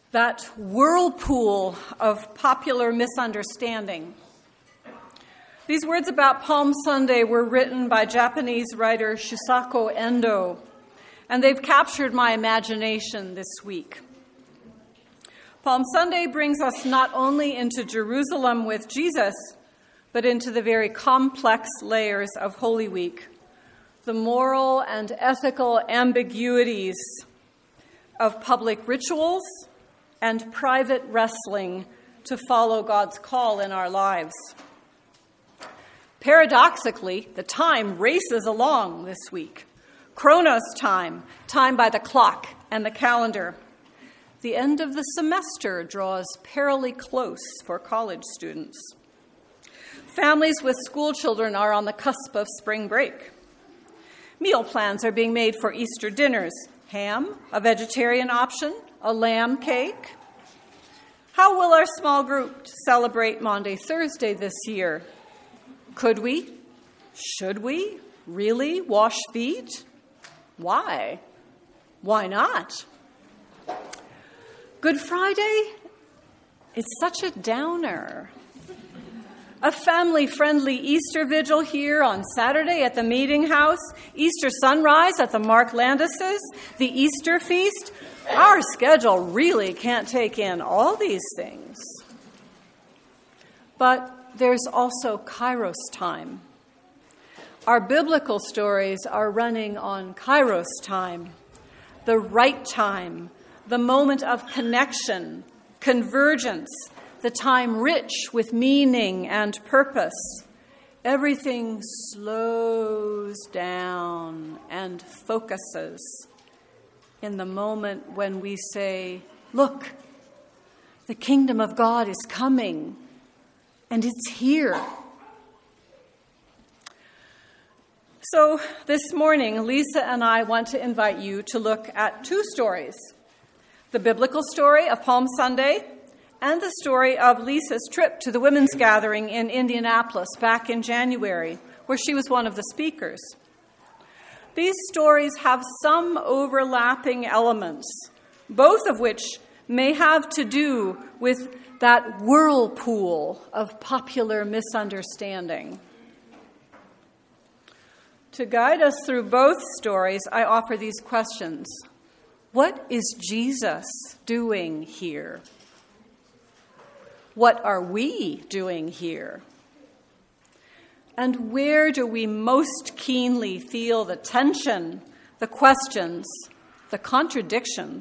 that whirlpool of popular misunderstanding. These words about Palm Sunday were written by Japanese writer Shusaku Endo, and they've captured my imagination this week. Palm Sunday brings us not only into Jerusalem with Jesus, but into the very complex layers of Holy Week, the moral and ethical ambiguities of public rituals and private wrestling to follow God's call in our lives. Paradoxically, the time races along this week. Chronos time, time by the clock and the calendar. The end of the semester draws perilously close for college students. Families with school children are on the cusp of spring break. Meal plans are being made for Easter dinners. Ham, a vegetarian option, a lamb cake. How will our small group celebrate Maundy Thursday this year? Could we? Should we? Really? Wash feet? Why? Why not? Good Friday? It's such a downer. A family-friendly Easter vigil here on Saturday at the Meeting House, Easter sunrise at the Mark Landis's, the Easter feast. Our schedule really can't take in all these things. But there's also Kairos time. Our biblical stories are running on Kairos time, the right time, the moment of connection, convergence, the time rich with meaning and purpose. Everything slows down and focuses in the moment when we say, look, the kingdom of God is coming, and it's here. So this morning, Lisa and I want to invite you to look at two stories. The biblical story of Palm Sunday and the story of Lisa's trip to the women's gathering in Indianapolis back in January, where she was one of the speakers. These stories have some overlapping elements, both of which may have to do with that whirlpool of popular misunderstanding. To guide us through both stories, I offer these questions. What is Jesus doing here? What are we doing here? And where do we most keenly feel the tension, the questions, the contradictions?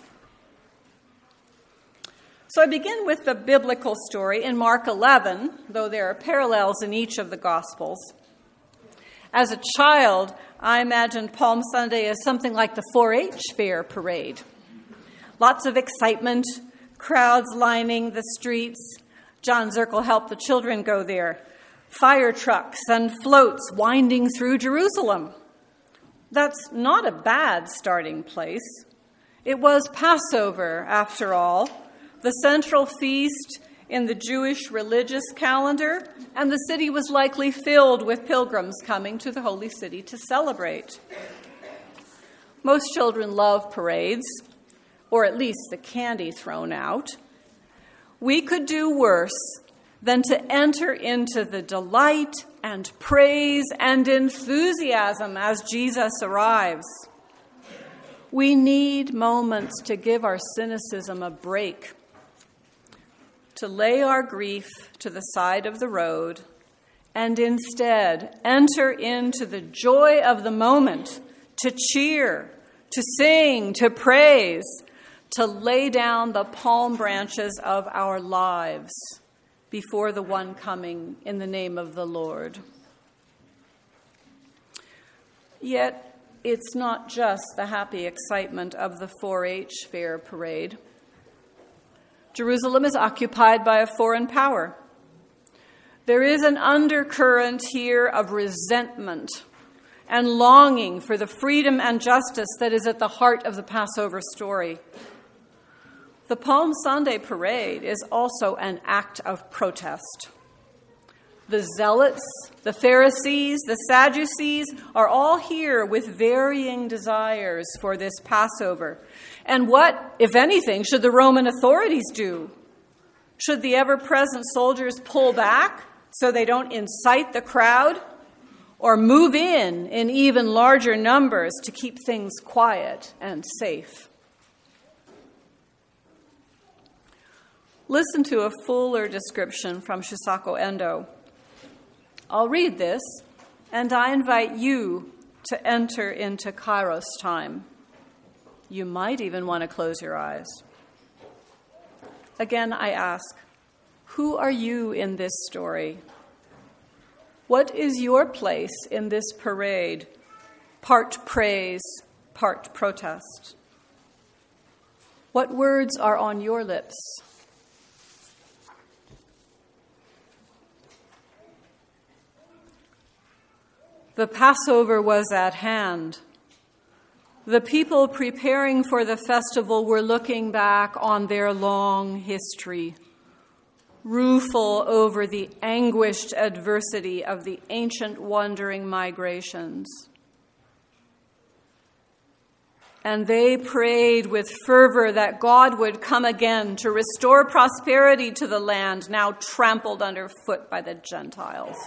So I begin with the biblical story in Mark 11, though there are parallels in each of the Gospels. As a child, I imagined Palm Sunday as something like the 4-H fair parade. Lots of excitement, crowds lining the streets. John Zirkle helped the children go there. Fire trucks and floats winding through Jerusalem. That's not a bad starting place. It was Passover, after all, the central feast in the Jewish religious calendar, and the city was likely filled with pilgrims coming to the holy city to celebrate. Most children love parades, or at least the candy thrown out. We could do worse than to enter into the delight and praise and enthusiasm as Jesus arrives. We need moments to give our cynicism a break, to lay our grief to the side of the road, and instead enter into the joy of the moment, to cheer, to sing, to praise, to lay down the palm branches of our lives before the one coming in the name of the Lord. Yet, it's not just the happy excitement of the 4-H fair parade. Jerusalem is occupied by a foreign power. There is an undercurrent here of resentment and longing for the freedom and justice that is at the heart of the Passover story. The Palm Sunday parade is also an act of protest. The Zealots, the Pharisees, the Sadducees are all here with varying desires for this Passover. And what, if anything, should the Roman authorities do? Should the ever-present soldiers pull back so they don't incite the crowd, or move in even larger numbers to keep things quiet and safe? Listen to a fuller description from Shusaku Endo. I'll read this, and I invite you to enter into Kairos time. You might even want to close your eyes. Again, I ask, who are you in this story? What is your place in this parade, part praise, part protest? What words are on your lips? The Passover was at hand. The people preparing for the festival were looking back on their long history, rueful over the anguished adversity of the ancient wandering migrations. And they prayed with fervor that God would come again to restore prosperity to the land now trampled underfoot by the Gentiles.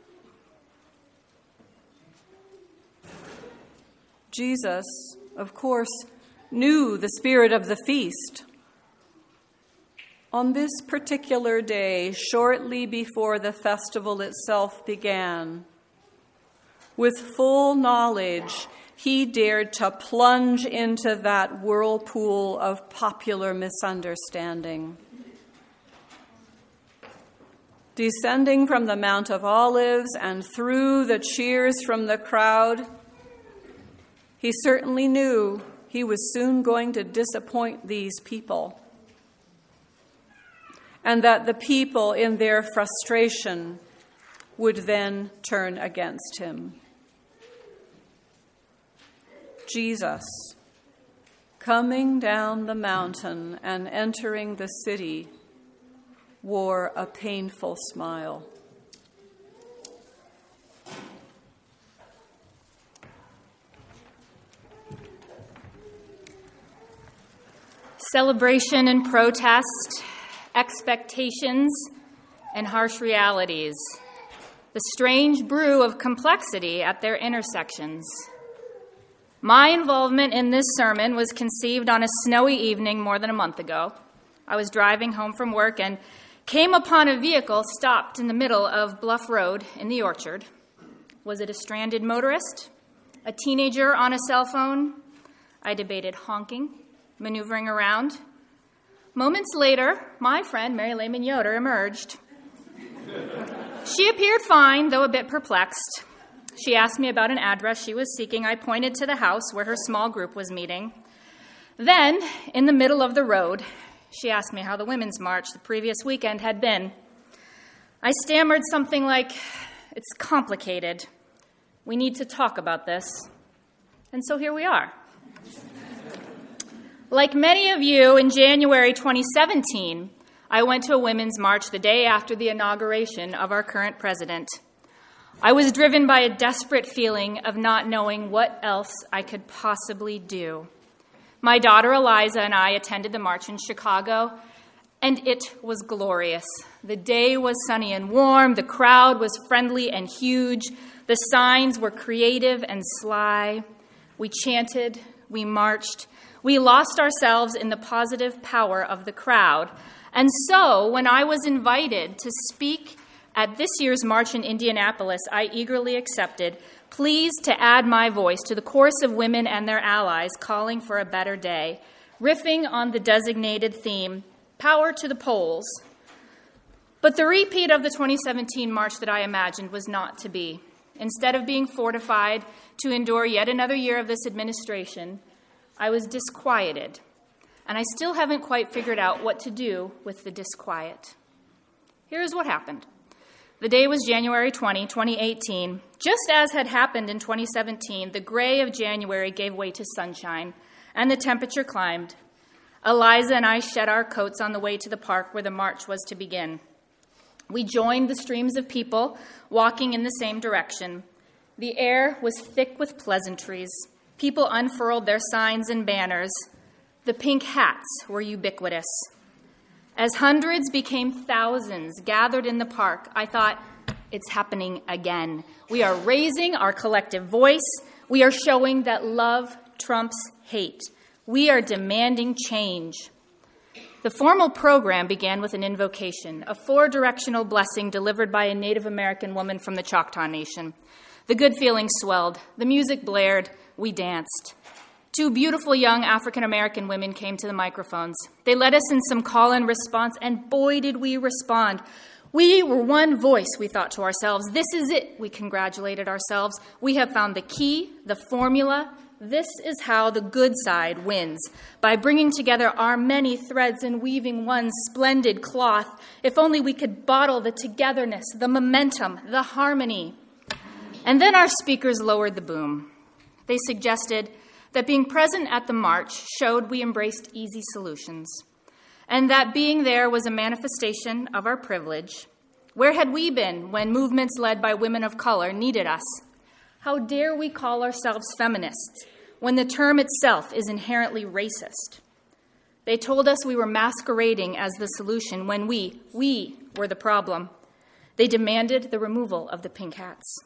Jesus, of course, knew the spirit of the feast. On this particular day, shortly before the festival itself began, with full knowledge, he dared to plunge into that whirlpool of popular misunderstanding. Descending from the Mount of Olives and through the cheers from the crowd, he certainly knew he was soon going to disappoint these people, and that the people in their frustration would then turn against him. Jesus, coming down the mountain and entering the city, wore a painful smile. Celebration and protest, expectations and harsh realities, the strange brew of complexity at their intersections. My involvement in this sermon was conceived on a snowy evening more than a month ago. I was driving home from work and came upon a vehicle stopped in the middle of Bluff Road in the Orchard. Was it a stranded motorist? A teenager on a cell phone? I debated honking, maneuvering around. Moments later, my friend Mary Lehman Yoder emerged. She appeared fine, though a bit perplexed. She asked me about an address she was seeking. I pointed to the house where her small group was meeting. Then, in the middle of the road, she asked me how the Women's March the previous weekend had been. I stammered something like, "It's complicated. We need to talk about this." And so here we are. Like many of you, in January 2017, I went to a Women's March the day after the inauguration of our current president. I was driven by a desperate feeling of not knowing what else I could possibly do. My daughter Eliza and I attended the march in Chicago, and it was glorious. The day was sunny and warm, the crowd was friendly and huge, the signs were creative and sly. We chanted, we marched, we lost ourselves in the positive power of the crowd. And so, when I was invited to speak at this year's march in Indianapolis, I eagerly accepted, pleased to add my voice to the chorus of women and their allies calling for a better day, riffing on the designated theme, Power to the Polls. But the repeat of the 2017 march that I imagined was not to be. Instead of being fortified to endure yet another year of this administration, I was disquieted, and I still haven't quite figured out what to do with the disquiet. Here's what happened. The day was January 20, 2018. Just as had happened in 2017, the gray of January gave way to sunshine, and the temperature climbed. Eliza and I shed our coats on the way to the park where the march was to begin. We joined the streams of people walking in the same direction. The air was thick with pleasantries. People unfurled their signs and banners. The pink hats were ubiquitous. As hundreds became thousands gathered in the park, I thought, it's happening again. We are raising our collective voice. We are showing that love trumps hate. We are demanding change. The formal program began with an invocation, a four-directional blessing delivered by a Native American woman from the Choctaw Nation. The good feeling swelled. The music blared. We danced. Two beautiful young African-American women came to the microphones. They led us in some call and response, and boy, did we respond. We were one voice, we thought to ourselves. This is it, we congratulated ourselves. We have found the key, the formula. This is how the good side wins, by bringing together our many threads and weaving one splendid cloth. If only we could bottle the togetherness, the momentum, the harmony. And then our speakers lowered the boom. They suggested that being present at the march showed we embraced easy solutions, and that being there was a manifestation of our privilege. Where had we been when movements led by women of color needed us? How dare we call ourselves feminists when the term itself is inherently racist? They told us we were masquerading as the solution when we were the problem. They demanded the removal of the pink hats.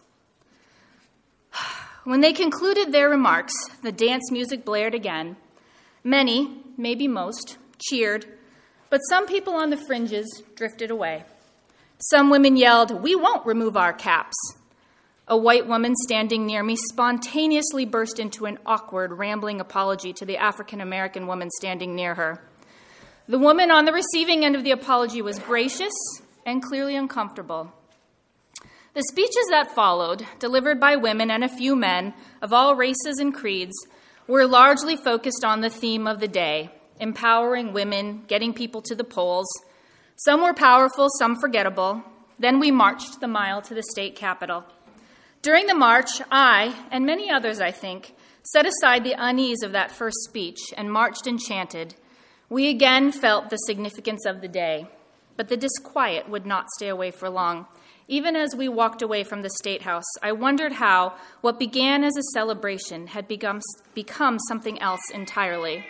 When they concluded their remarks, the dance music blared again. Many, maybe most, cheered, but some people on the fringes drifted away. Some women yelled, "We won't remove our caps." A white woman standing near me spontaneously burst into an awkward, rambling apology to the African-American woman standing near her. The woman on the receiving end of the apology was gracious and clearly uncomfortable. The speeches that followed, delivered by women and a few men of all races and creeds, were largely focused on the theme of the day, empowering women, getting people to the polls. Some were powerful, some forgettable. Then we marched the mile to the state capitol. During the march, I, and many others, I think, set aside the unease of that first speech and marched and chanted. We again felt the significance of the day, but the disquiet would not stay away for long. Even as we walked away from the State House, I wondered how what began as a celebration had become something else entirely.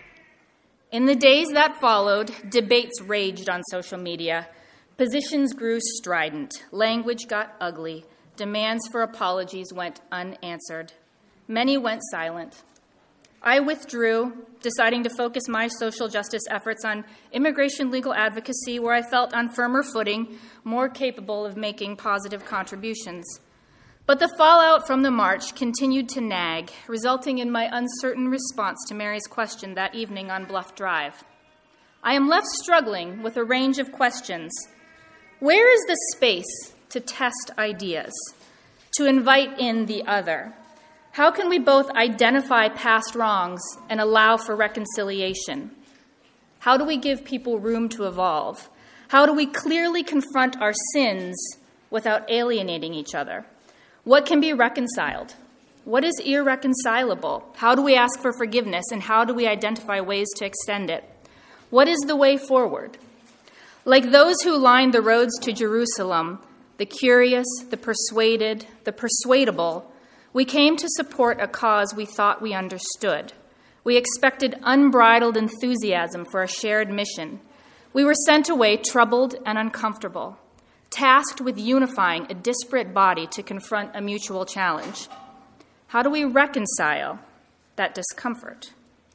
In the days that followed, debates raged on social media. Positions grew strident. Language got ugly. Demands for apologies went unanswered. Many went silent. I withdrew, deciding to focus my social justice efforts on immigration legal advocacy, where I felt on firmer footing, more capable of making positive contributions. But the fallout from the march continued to nag, resulting in my uncertain response to Mary's question that evening on Bluff Drive. I am left struggling with a range of questions. Where is the space to test ideas, to invite in the other? How can we both identify past wrongs and allow for reconciliation? How do we give people room to evolve? How do we clearly confront our sins without alienating each other? What can be reconciled? What is irreconcilable? How do we ask for forgiveness, and how do we identify ways to extend it? What is the way forward? Like those who lined the roads to Jerusalem, the curious, the persuaded, the persuadable, we came to support a cause we thought we understood. We expected unbridled enthusiasm for a shared mission. We were sent away troubled and uncomfortable, tasked with unifying a disparate body to confront a mutual challenge. How do we reconcile that discomfort?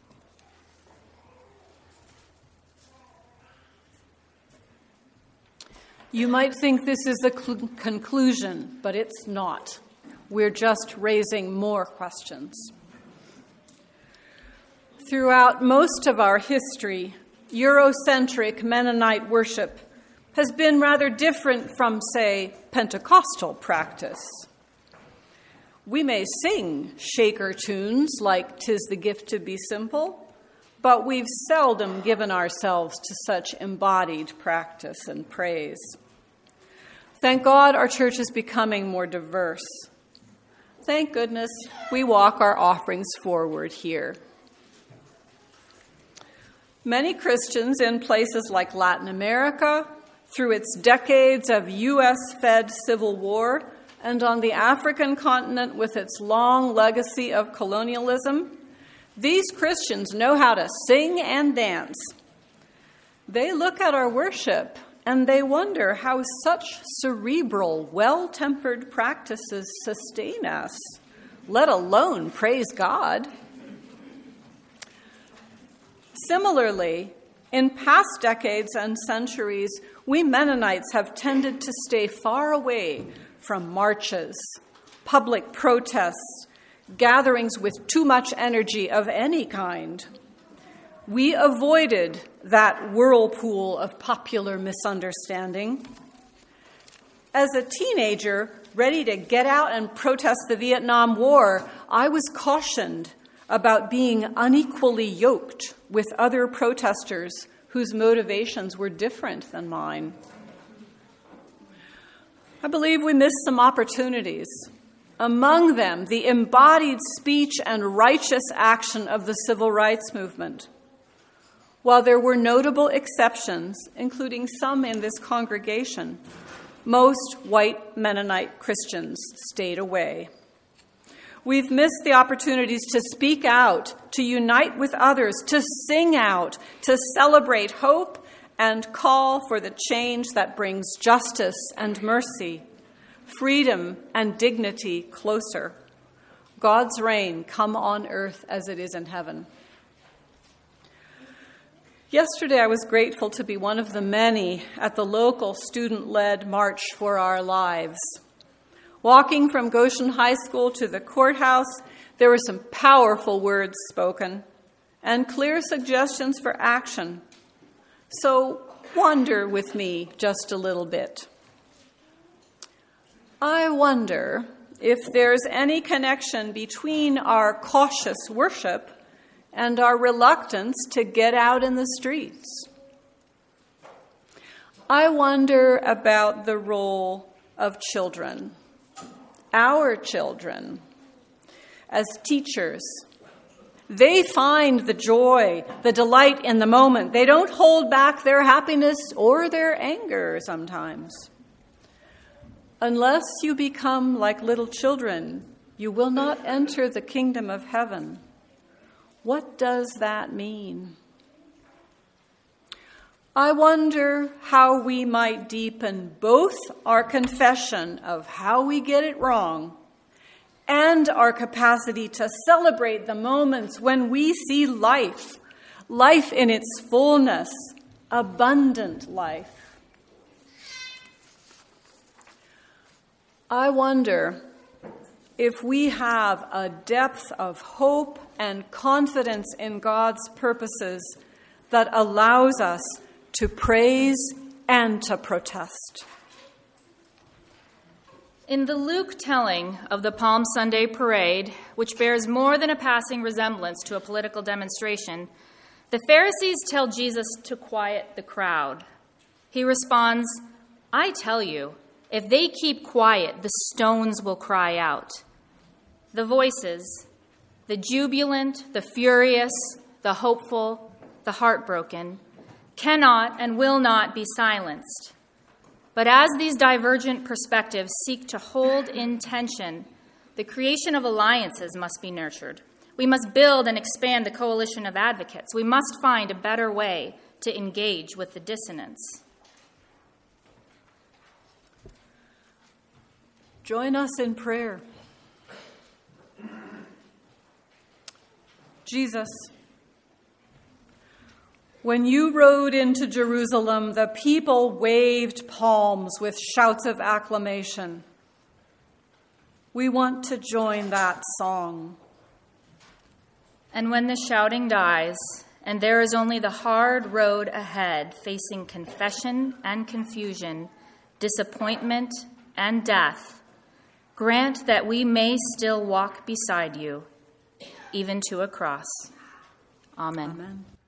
You might think this is the conclusion, but it's not. We're just raising more questions. Throughout most of our history, Eurocentric Mennonite worship has been rather different from, say, Pentecostal practice. We may sing shaker tunes like "'Tis the Gift to Be Simple," but we've seldom given ourselves to such embodied practice and praise. Thank God our church is becoming more diverse. Thank goodness we walk our offerings forward here. Many Christians in places like Latin America, through its decades of U.S.-fed civil war, and on the African continent with its long legacy of colonialism, these Christians know how to sing and dance. They look at our worship and they wonder how such cerebral, well-tempered practices sustain us, let alone praise God. Similarly, in past decades and centuries, we Mennonites have tended to stay far away from marches, public protests, gatherings with too much energy of any kind. We avoided that whirlpool of popular misunderstanding. As a teenager, ready to get out and protest the Vietnam War, I was cautioned about being unequally yoked with other protesters whose motivations were different than mine. I believe we missed some opportunities. Among them, the embodied speech and righteous action of the civil rights movement. While there were notable exceptions, including some in this congregation, most white Mennonite Christians stayed away. We've missed the opportunities to speak out, to unite with others, to sing out, to celebrate hope and call for the change that brings justice and mercy, freedom and dignity closer. God's reign come on earth as it is in heaven. Yesterday, I was grateful to be one of the many at the local student-led March for Our Lives. Walking from Goshen High School to the courthouse, there were some powerful words spoken and clear suggestions for action. So wander with me just a little bit. I wonder if there's any connection between our cautious worship and our reluctance to get out in the streets. I wonder about the role of children, our children, as teachers. They find the joy, the delight in the moment. They don't hold back their happiness or their anger sometimes. Unless you become like little children, you will not enter the kingdom of heaven. What does that mean? I wonder how we might deepen both our confession of how we get it wrong and our capacity to celebrate the moments when we see life, life in its fullness, abundant life. I wonder if we have a depth of hope and confidence in God's purposes that allows us to praise and to protest. In the Luke telling of the Palm Sunday parade, which bears more than a passing resemblance to a political demonstration, the Pharisees tell Jesus to quiet the crowd. He responds, "I tell you, if they keep quiet, the stones will cry out." The voices, the jubilant, the furious, the hopeful, the heartbroken, cannot and will not be silenced. But as these divergent perspectives seek to hold in tension, the creation of alliances must be nurtured. We must build and expand the coalition of advocates. We must find a better way to engage with the dissonance. Join us in prayer. Jesus, when you rode into Jerusalem, the people waved palms with shouts of acclamation. We want to join that song. And when the shouting dies, and there is only the hard road ahead, facing confession and confusion, disappointment and death, grant that we may still walk beside you, even to a cross. Amen. Amen.